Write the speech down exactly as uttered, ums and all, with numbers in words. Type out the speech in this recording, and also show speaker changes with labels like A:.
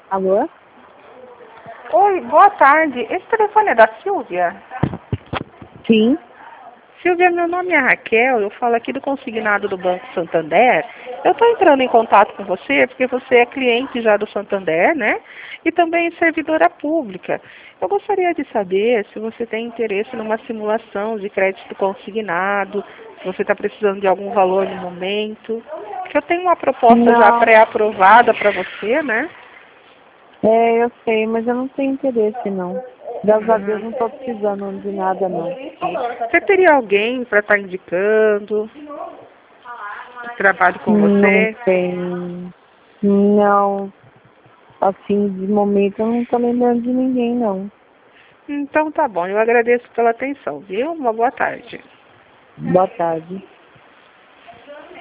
A: Alô?
B: Oi, boa tarde. Esse telefone é da Silvia?
A: Sim.
B: Silvia, meu nome é Raquel, eu falo aqui do consignado do Banco Santander. Eu estou entrando em contato com você porque você é cliente já do Santander, né? E também servidora pública. Eu gostaria de saber se você tem interesse numa simulação de crédito consignado, se você está precisando de algum valor no momento. Porque eu tenho uma proposta já
A: Não.
B: pré-aprovada para você, né?
A: É, eu sei, mas eu não tenho interesse, não. Graças a Deus
B: Uhum.
A: não estou precisando de nada, não.
B: Você teria alguém para estar indicando que trabalhe com
A: Não
B: você?
A: tem. Não. Assim, de momento eu não estou lembrando de ninguém, não.
B: Então tá bom, eu agradeço pela atenção, viu? Uma boa tarde.
A: Boa tarde.